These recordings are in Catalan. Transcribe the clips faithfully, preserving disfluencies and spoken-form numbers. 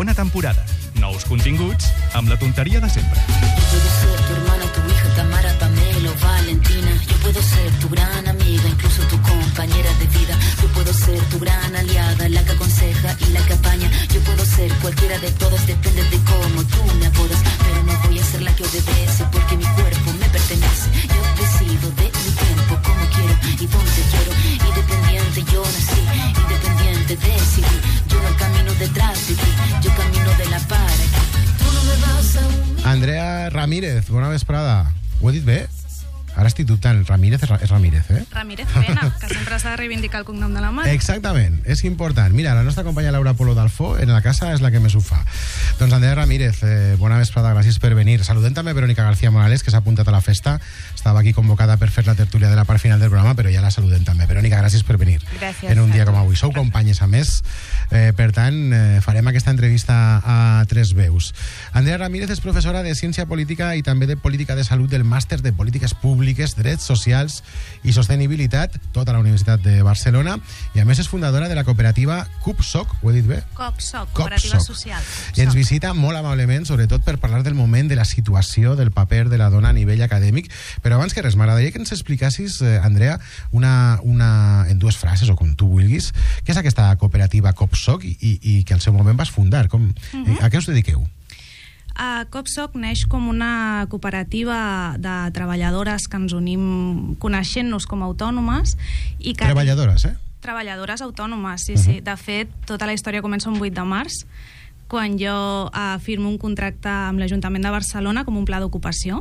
segona temporada. Nous continguts amb la tonteria de sempre. Yo puedo ser tu hermana, tu hija, Tamara, Pamela o Valentina. Yo puedo ser tu gran amiga, incluso tu compañera de vida. Yo puedo ser tu gran aliada, la que aconseja y la que apaña. Yo puedo ser cualquiera de todas, depende de cómo tú me apodas. Pero no voy a ser la que obedece, porque mi cuerpo me pertenece. Yo decido de mi tiempo, como quiero y donde quiero. Independiente yo nací, independiente decidí. Yo no camino detrás de ti, yo camino de la para aquí. Tú no me vas a humillar. Andrea Ramírez, bona vesprada. Ho he dit bé? Ara estic dubtant. Ramírez és, Ra és Ramírez, eh? Ramírez Pena, que sempre s'ha de reivindicar el cognom de la mare. Exactament, és important. Mira, la nostra companya Laura Polo d'Alfó en la casa és la que més ho fa. Doncs Andrea Ramírez, eh, bona vesprada, gràcies per venir. Saludem també a Verónica García Morales, que s'ha apuntat a la festa. Estava aquí convocada per fer la tertúlia de la part final del programa, però ja la saludem també. Verónica, gràcies per venir. Gràcies. En un dia com avui. Sou companyes, a més. Eh, per tant, eh, farem aquesta entrevista a tres veus. Andrea Ramírez és professora de Ciència Política i també de Política de Salut del Màster de Polítiques Públiques, Drets Socials i Sostenibilitat, tota la Universitat de Barcelona, i a més és fundadora de la cooperativa CUPSOC, ho he dit bé? COPSOC, Cooperativa Social. I ens visita molt amablement, sobretot per parlar del moment, de la situació, del paper de la dona a nivell acadèmic. Però abans que res, m'agradaria que ens explicassis, eh, Andrea, una, una, en dues frases, o com tu vulguis, què és aquesta cooperativa COPSOC i, i, i que al seu moment vas fundar. Com, uh-huh. eh, a què us dediqueu? Uh, COPSOC neix com una cooperativa de treballadores que ens unim coneixent-nos com a autònomes. I que treballadores, eh? Treballadores autònomes, sí, uh-huh. sí. De fet, tota la història comença un vuit de març, quan jo uh, firmo un contracte amb l'Ajuntament de Barcelona com un pla d'ocupació.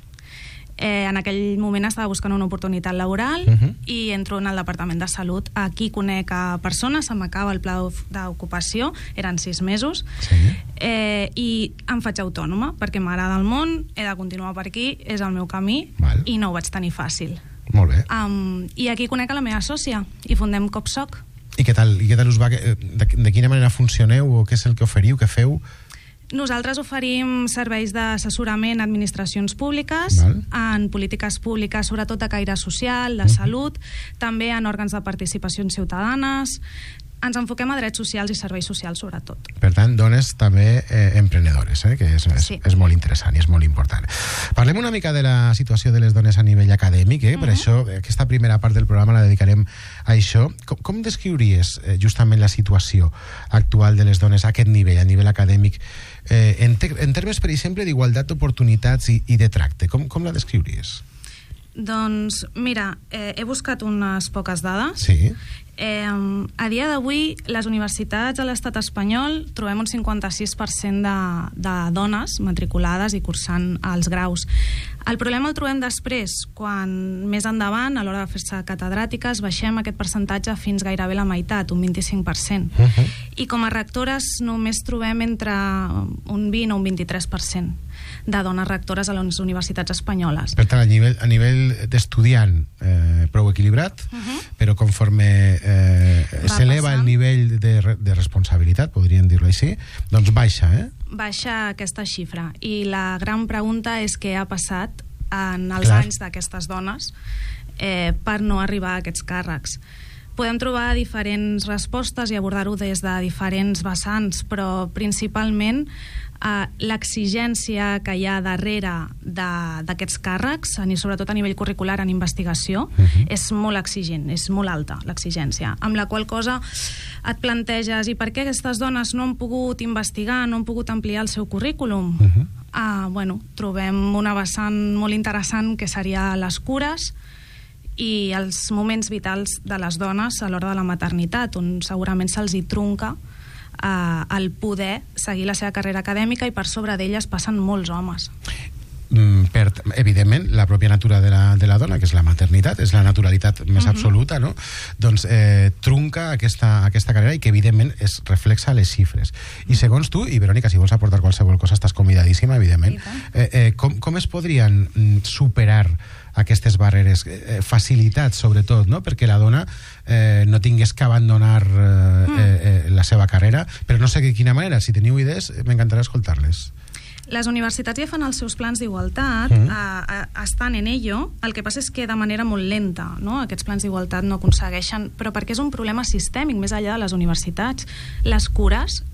Eh, en aquell moment estava buscant una oportunitat laboral uh-huh. i entro en el Departament de Salut. Aquí conec a persones, se m'acaba el pla d'ocupació, eren sis mesos, sí. eh, i em faig autònoma, perquè m'agrada el món, he de continuar per aquí, és el meu camí, Val. I no ho vaig tenir fàcil. Molt bé. Um, I aquí conec a la meva sòcia, i fundem COPSOC. I què tal, i què tal us va? De, de quina manera funcioneu, o què és el que oferiu, què feu? Nosaltres oferim serveis d'assessorament a administracions públiques, Val. En polítiques públiques, sobretot de caire social, de salut, uh-huh. també en òrgans de participacions ciutadanes. Ens enfoquem a drets socials i serveis socials, sobretot. Per tant, dones també eh, emprenedores, eh, que és, és, sí. és molt interessant i és molt important. Parlem una mica de la situació de les dones a nivell acadèmic, eh? Per uh-huh. això, aquesta primera part del programa la dedicarem a això. Com, com descriuries eh, justament la situació actual de les dones a aquest nivell, a nivell acadèmic, eh, en, te en termes, per exemple, d'igualtat d'oportunitats i, i de tracte? Com, com la descriuries? Doncs, mira, eh, he buscat unes poques dades. Sí. Eh, a dia d'avui, les universitats a l'estat espanyol trobem un cinquanta-sis per cent de, de dones matriculades i cursant els graus. El problema el trobem després, quan més endavant, a l'hora de fer-se catedràtiques, baixem aquest percentatge fins gairebé la meitat, un vint-i-cinc per cent. Uh-huh. I com a rectores només trobem entre un vint o un vint-i-tres per cent de dones rectores a les universitats espanyoles. Per tant, a nivell, a nivell d'estudiant eh, prou equilibrat, uh-huh. però conforme eh, s'eleva el nivell de, de responsabilitat, podríem dir-ho així, doncs baixa, eh? Baixa aquesta xifra. I la gran pregunta és què ha passat en els Clar. anys d'aquestes dones eh, per no arribar a aquests càrrecs. Podem trobar diferents respostes i abordar-ho des de diferents vessants, però principalment eh, l'exigència que hi ha darrere d'aquests càrrecs, i sobretot a nivell curricular en investigació, uh-huh. és molt exigent, és molt alta l'exigència, amb la qual cosa et planteges, i per què aquestes dones no han pogut investigar, no han pogut ampliar el seu currículum? Uh-huh. Ah, bueno, trobem una vessant molt interessant que seria les cures i els moments vitals de les dones a l'hora de la maternitat, on segurament se'ls hi trunca eh, el poder seguir la seva carrera acadèmica, i per sobre d'elles passen molts homes. Mm, per, evidentment, la pròpia natura de la, de la dona, que és la maternitat, és la naturalitat més uh-huh. absoluta, no? Doncs eh, trunca aquesta, aquesta carrera, i que evidentment es reflexa les xifres. I segons tu, i Verónica, si vols aportar qualsevol cosa, estàs convidadíssima, evidentment, eh, eh, com, com es podrien mm, superar aquestes barreres, eh, facilitats sobretot, no? Perquè la dona eh, no tingués que abandonar eh, mm. eh, eh, la seva carrera, però no sé de quina manera. Si teniu idees, m'encantarà escoltar-les. Les universitats ja fan els seus plans d'igualtat, mm. eh, eh, estan en ello, el que passa és que de manera molt lenta, no? Aquests plans d'igualtat no aconsegueixen, però perquè és un problema sistèmic més enllà de les universitats. Les cures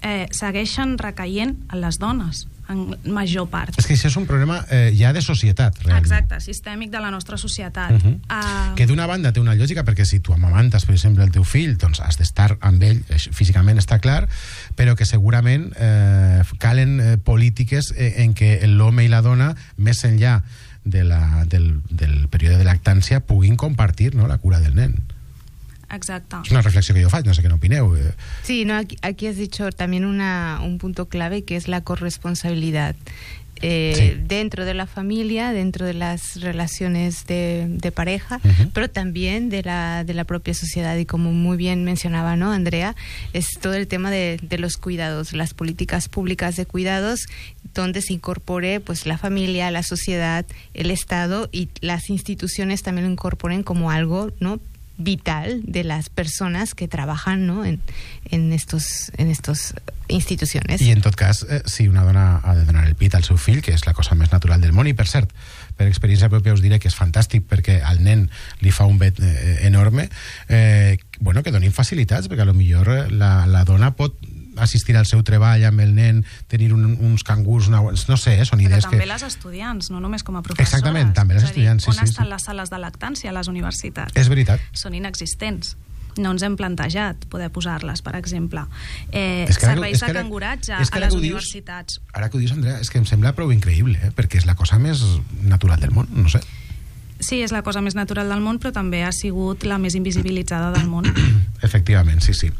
eh, segueixen recaient en les dones, en major part. És que això és un problema eh, ja de societat, realment. Exacte, sistèmic de la nostra societat. Uh -huh. uh... Que d'una banda té una lògica, perquè si tu amamantes, per exemple, el teu fill, doncs has d'estar amb ell, físicament està clar, però que segurament eh, calen eh, polítiques eh, en què l'home i la dona, més enllà de la, del, del període de lactància, puguin compartir, no, la cura del nen. Exacto. Es una reflexión que yo faig, no sé qué opineu. Sí, no, aquí, aquí has dicho también una, un punto clave, que es la corresponsabilidad. Eh, sí. Dentro de la familia, dentro de las relaciones de, de pareja, uh-huh. pero también de la, de la propia sociedad. Y como muy bien mencionaba, ¿no, Andrea? Es todo el tema de, de los cuidados, las políticas públicas de cuidados, donde se incorpore pues la familia, la sociedad, el Estado, y las instituciones también lo incorporen como algo, ¿no?, vital de las personas que trabajan, ¿no?, en, en estos en estos institucions. I en tot cas, eh, si una dona ha de donar el pit al seu fill, que és la cosa més natural del món, i per cert, per experiència pròpia us diré que és fantàstic perquè al nen li fa un bet eh, enorme, eh, bueno, que donin facilitats, perquè a lo millor la, la dona pot assistir al seu treball amb el nen, tenir un, uns cangurs, una, no sé, eh, són però idees també que... les estudiants, no només com a professores. Exactament, també les estudiants, sí, on sí. estan sí. les sales de lactància a les universitats? És veritat. Són inexistents. No ens hem plantejat poder posar-les, per exemple. Eh, és que ara, serveis és que ara, de canguratge és que a les dius, universitats. Ara que ho dius, Andrea, és que em sembla prou increïble, eh? Perquè és la cosa més natural del món, no sé. Sí, és la cosa més natural del món, però també ha sigut la més invisibilitzada del món. Efectivament, sí, sí.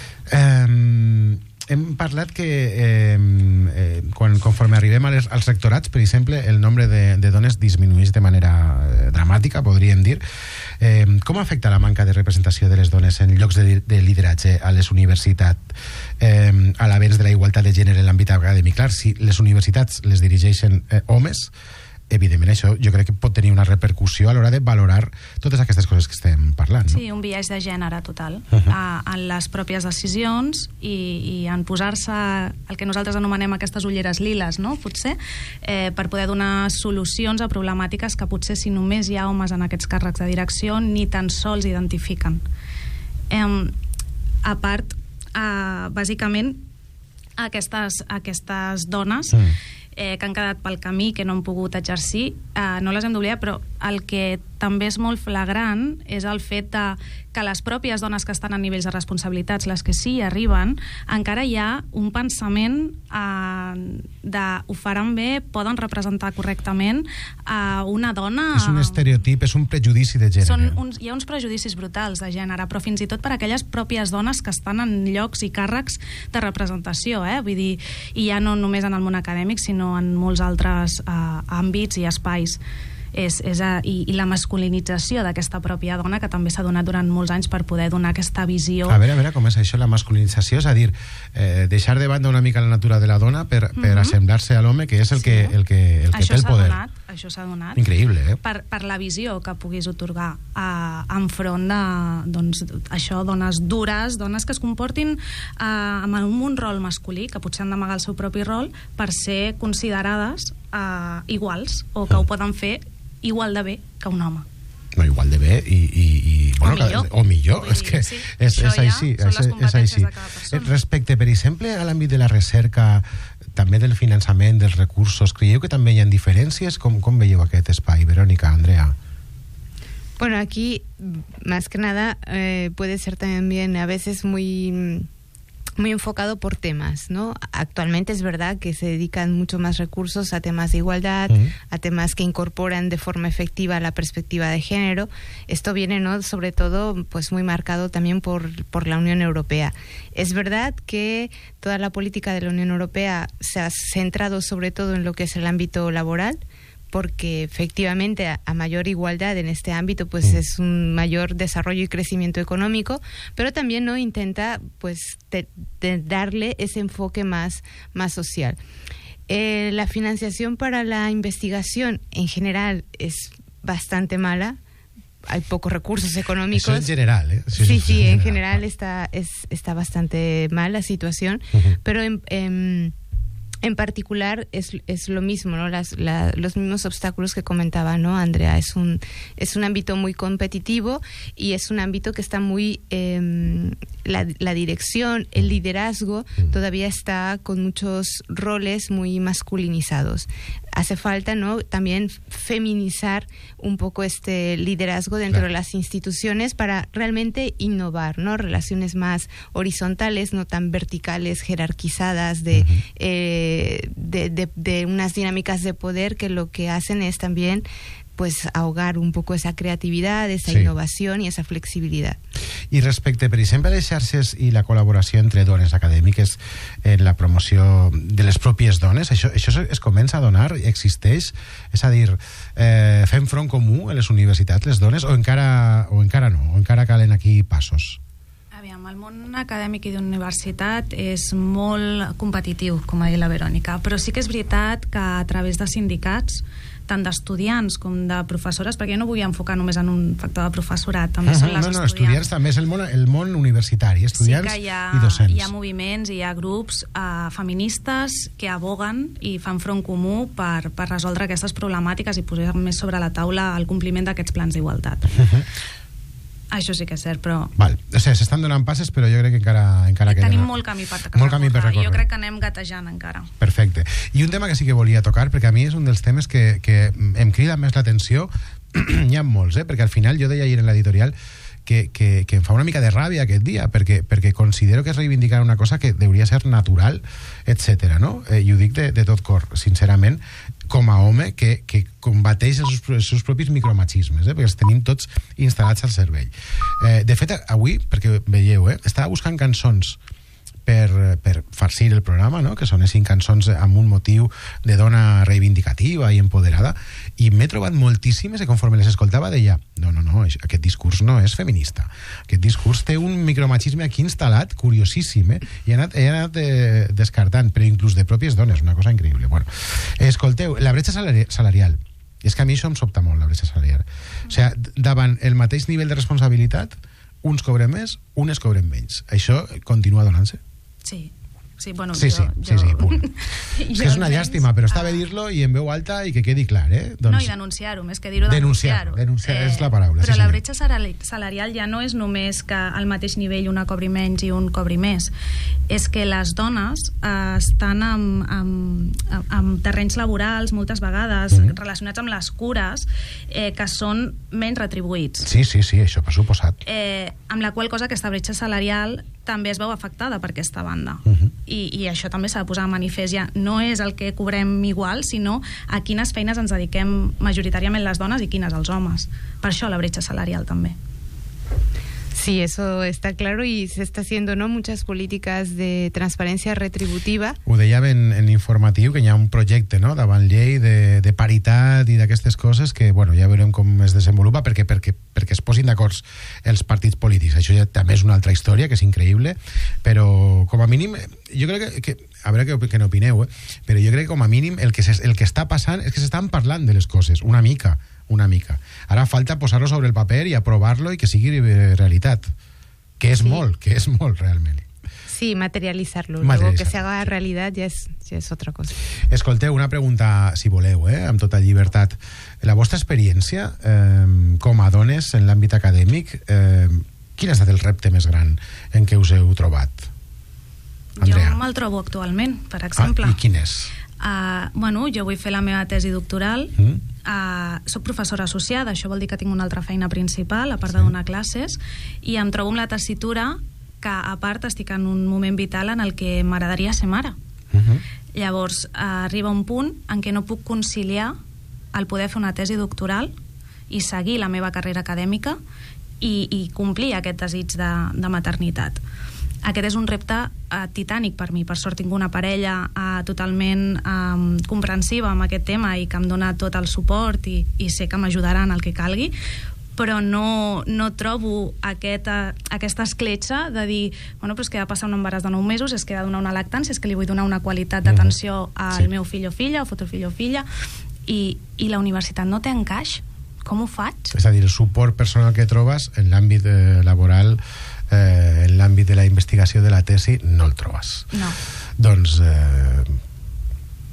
Eh, hem parlat que eh, eh, quan, conforme arribem a les, als rectorats, per exemple, el nombre de, de dones disminueix de manera eh, dramàtica, podríem dir. Eh, com afecta la manca de representació de les dones en llocs de, de lideratge a les universitats eh, a l'avenç de la igualtat de gènere en l'àmbit acadèmic? Clar, si les universitats les dirigeixen eh, homes, evidentment això jo crec que pot tenir una repercussió a l'hora de valorar totes aquestes coses que estem parlant, no? Sí, un biaix de gènere total uh -huh. a, en les pròpies decisions i, i en posar-se el que nosaltres anomenem aquestes ulleres liles, no? Potser, eh, per poder donar solucions a problemàtiques que potser si només hi ha homes en aquests càrrecs de direcció ni tan sols identifiquen. Eh, a part, eh, bàsicament aquestes, aquestes dones mm. eh, que han quedat pel camí, que no han pogut exercir, eh, no les hem d'oblidar, però el que també és molt flagrant és el fet de que les pròpies dones que estan a nivells de responsabilitats, les que sí hi arriben, encara hi ha un pensament eh, de ho faran bé, poden representar correctament a eh, una dona... És un estereotip, és un prejudici de gènere. Són uns, hi ha uns prejudicis brutals de gènere, però fins i tot per aquelles pròpies dones que estan en llocs i càrrecs de representació, eh? Vull dir, i ja no només en el món acadèmic, sinó en molts altres eh, àmbits i espais. És, és a, i, i la masculinització d'aquesta pròpia dona, que també s'ha donat durant molts anys per poder donar aquesta visió. A veure, a veure, com és això, la masculinització? És a dir, eh, deixar de banda una mica la natura de la dona per, per mm-hmm. assemblar-se a l'home, que és el sí. que, el que, el que té el poder. Donat, això s'ha donat. Increïble, eh? Per, per la visió que puguis otorgar a, enfront de, doncs, això, dones dures, dones que es comportin eh, amb un rol masculí, que potser han d'amagar el seu propi rol, per ser considerades eh, iguals, o que mm. ho poden fer igual de bé que un home. No, igual de bé i... i, i bueno, o millor. O millor, és que sí. és, és així. Ja són les competències de cada persona. Respecte, per exemple, a l'àmbit de la recerca, també del finançament, dels recursos, creieu que també hi ha diferències? Com, com veieu aquest espai, Verónica, Andrea? Bueno, aquí, más que nada, eh, puede ser también a veces muy... muy enfocado por temas, ¿no? Actualmente es verdad que se dedican mucho más recursos a temas de igualdad, uh-huh. a temas que incorporan de forma efectiva la perspectiva de género. Esto viene, ¿no?, sobre todo, pues muy marcado también por, por la Unión Europea. Es verdad que toda la política de la Unión Europea se ha centrado sobre todo en lo que es el ámbito laboral, porque efectivamente a, a mayor igualdad en este ámbito pues mm. es un mayor desarrollo y crecimiento económico, pero también no intenta pues te, te darle ese enfoque más, más social. Eh, la financiación para la investigación en general es bastante mala. Hay pocos recursos económicos. Eso en general, ¿eh? Sí, sí, sí, en general está, es, está bastante mal la situación, uh-huh. pero en... en en particular es, es lo mismo, ¿no? Las, la, los mismos obstáculos que comentaba, ¿no, Andrea? Es un, es un ámbito muy competitivo y es un ámbito que está muy... Eh, la, la dirección, el liderazgo todavía está con muchos roles muy masculinizados. Hace falta, ¿no?, también feminizar un poco este liderazgo dentro claro. de las instituciones para realmente innovar, ¿no? Relaciones más horizontales, no tan verticales, jerarquizadas, de, uh-huh. eh, de, de, de unas dinámicas de poder que lo que hacen es también pues ahogar un poco esa creativitat, esa sí. innovació i esa flexibilitat. I respecte, per exemple, a les xarxes i la col·laboració entre dones acadèmiques en la promoció de les pròpies dones, això, això es comença a donar, existeix? És a dir, eh, fem front comú a les universitats, les dones, o encara, o encara no? O encara calen aquí passos? Aviam, el món acadèmic i d'universitat és molt competitiu, com ha dit la Verònica, però sí que és veritat que a través de sindicats, tant d'estudiants com de professores, perquè jo no vull enfocar només en un factor de professorat, també uh-huh, són les no, no, estudiants. estudiants també és el món, el món universitari, estudiants sí ha, i docents. Hi ha moviments, hi ha grups uh, feministes que aboguen i fan front comú per, per resoldre aquestes problemàtiques i posar més sobre la taula el compliment d'aquests plans d'igualtat. Uh-huh. Això sí que és cert, però... Val. O sigui, s'estan donant passes, però jo crec que encara, encara queda... Tenim molt camí per molt camí per recórrer. Jo crec que anem gatejant encara. Perfecte. I un tema que sí que volia tocar, perquè a mi és un dels temes que, que em crida més l'atenció, n'hi ha molts, eh? Perquè al final jo deia ahir en l'editorial que, que, que em fa una mica de ràbia aquest dia, perquè, perquè considero que és reivindicar una cosa que hauria ser natural, etcètera, no? Eh, I ho dic de, de tot cor, sincerament, com a home que, que combateix els seus, els seus propis micromachismes, eh? Perquè els tenim tots instal·lats al cervell. Eh, de fet, avui, perquè veieu, eh? estava buscant cançons per, per farcir el programa, no? Que són les cinc cançons amb un motiu de dona reivindicativa i empoderada, i m'he trobat moltíssimes i conforme les escoltava deia, no, no, no, aquest discurs no és feminista, aquest discurs té un micromachisme aquí instal·lat, curiosíssim, eh? I he anat, he anat eh, descartant, però inclús de pròpies dones, una cosa increïble. Bueno, escolteu, la bretxa salari- salarial, és que a mi això em sobta molt, la bretxa salarial. O sigui, davant el mateix nivell de responsabilitat, uns cobren més, unes cobren menys. Això continua donant-se? Sí. Sí, bueno, sí, jo, sí, jo... sí, sí, punt. És que és una llàstima, però està bé dir-lo i en veu alta i que quedi clar, eh? Doncs... No, i denunciar-ho, més que dir-ho, denunciar-ho. Denunciar, denunciar eh, és la paraula. Però sí, la bretxa salarial ja no és només que al mateix nivell una cobri menys i un cobri més. És que les dones eh, estan amb, amb, amb terrenys laborals, moltes vegades, mm-hmm. relacionats amb les cures, eh, que són menys retribuïts. Sí, sí, sí, això per suposat. Eh, amb la qual cosa aquesta bretxa salarial també es veu afectada per aquesta banda. Mm-hmm. I, i això també s'ha de posar a manifest ja. No és el que cobrem igual, sinó a quines feines ens dediquem majoritàriament les dones i quines els homes. Per això la bretxa salarial també. Sí, eso está claro y se está haciendo, ¿no?, muchas políticas de transparencia retributiva. Ho dèiem en, en informatiu, que hi ha un projecte, no?, davant llei de, de paritat i d'aquestes coses que, bueno, ja veurem com es desenvolupa perquè, perquè, perquè es posin d'acord els partits polítics. Això ja també és una altra història, que és increïble, però com a mínim, jo crec que, que a veure que, que n'opineu, eh? Però jo crec que com a mínim el que, se, el que està passant és que s'estan parlant de les coses, una mica, una mica. Ara falta posar-lo sobre el paper i aprovar-lo i que sigui realitat. Que és sí. molt, que és molt realment. Sí, materialitzar-lo. Materialitzar Luego que se haga realitat ja és, ja és otra cosa. Escolteu, una pregunta, si voleu, eh, amb tota llibertat. La vostra experiència eh, com a dones en l'àmbit acadèmic, eh, quin ha estat el repte més gran en què us heu trobat? Andrea. Jo me'l trobo actualment, per exemple. Ah, i quin és? Uh, bueno, jo vull fer la meva tesi doctoral. Mm. Uh, soc professora associada, això vol dir que tinc una altra feina principal, a part sí. de donar classes, i em trobo amb la tessitura que, a part, estic en un moment vital en el que m'agradaria ser mare. Uh-huh. Llavors, uh, arriba un punt en què no puc conciliar el poder fer una tesi doctoral i seguir la meva carrera acadèmica i, i complir aquest desig de, de maternitat. Aquest és un repte uh, titànic per mi. Per sort tinc una parella uh, totalment um, comprensiva amb aquest tema i que em dona tot el suport i, i sé que m'ajudarà en el que calgui, però no, no trobo aquest, uh, aquesta escletxa de dir, bueno, però és que ha de passar un embaràs de nou mesos, és que he de donar una lactància, és que li vull donar una qualitat d'atenció al sí. meu fill o filla, o futur fill o filla, i, i la universitat no té encaix. Com ho faig? És a dir, el suport personal que trobes en l'àmbit eh, laboral, eh, en l'àmbit de la investigació de la tesi, no el trobes. No. Doncs, eh,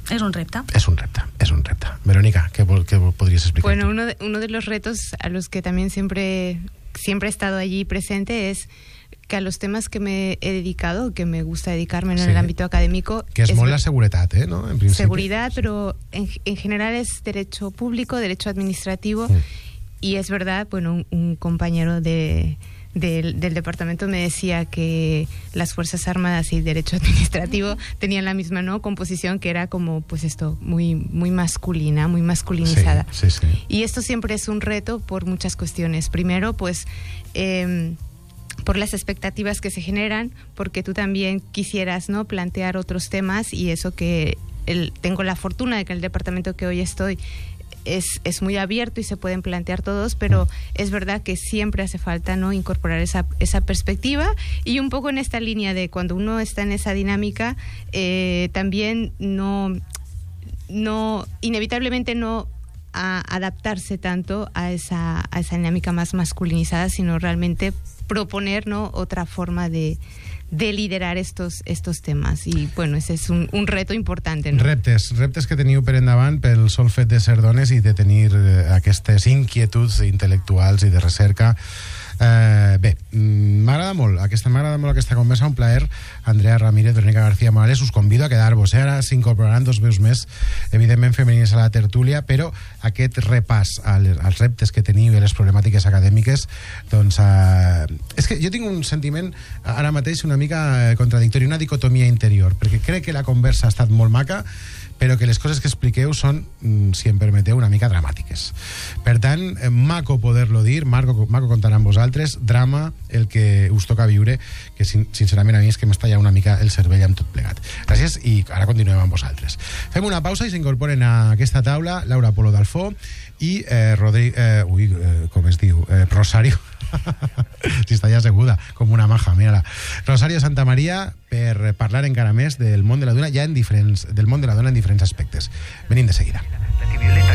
És un repte. Es un repte, es un repte. Verónica, ¿qué, qué podrías explicar? Bueno, uno de, uno de los retos a los que también siempre, siempre he estado allí presente es que a los temas que me he dedicado, que me gusta dedicarme en sí. el ámbito académico... Que es, es molt la seguretat, eh, ¿no? En principio. Seguridad, pero en, en general es derecho público, derecho administrativo, mm. y es verdad, bueno, un, un compañero de... Del, del departamento me decía que las Fuerzas Armadas y Derecho Administrativo tenían la misma no composición, que era como pues esto muy muy masculina, muy masculinizada. Sí, sí, sí. Y esto siempre es un reto por muchas cuestiones. Primero, pues eh, por las expectativas que se generan, porque tú también quisieras no plantear otros temas, y eso que el, tengo la fortuna de que el departamento que hoy estoy Es, es muy abierto y se pueden plantear todos, pero es verdad que siempre hace falta no incorporar esa, esa perspectiva, y un poco en esta línea de cuando uno está en esa dinámica, eh, también no, no inevitablemente no a adaptarse tanto a esa, a esa dinámica más masculinizada, sino realmente proponer no otra forma de de liderar estos, estos temes, i bueno, ese és un, un reto important, no? Reptes, reptes que teniu per endavant pel sol fet de ser dones i de tenir eh, aquestes inquietuds intel·lectuals i de recerca. Eh, bé, m'agrada molt aquesta, m'agrada molt aquesta conversa, un plaer. Andrea Ramírez, Verónica García Morales, us convido a quedar-vos, eh? Ara s'incorporaran dos veus més, evidentment femenines a la tertúlia, però aquest repàs als reptes que teniu i les problemàtiques acadèmiques, doncs eh, és que jo tinc un sentiment ara mateix una mica contradictori, una dicotomia interior, perquè crec que la conversa ha estat molt maca, però que les coses que expliqueu són, si em permeteu, una mica dramàtiques. Per tant, maco poder-lo dir, maco, maco comptar amb vosaltres, drama el que us toca viure, que sincerament a mi és que m'està ja una mica el cervell amb tot plegat. Gràcies, i ara continuem amb vosaltres. Fem una pausa i s'incorporen a aquesta taula Laura Polo Dalfó i eh, Rodri... Eh, ui, eh, com es diu? Eh, Rosario... si està ja asseguda, com una maja, mira-la. Rosario Santamaría, per parlar encara més del món de la dona, ja en diferents, del món de la dona en diferents aspectes. Venim de seguida.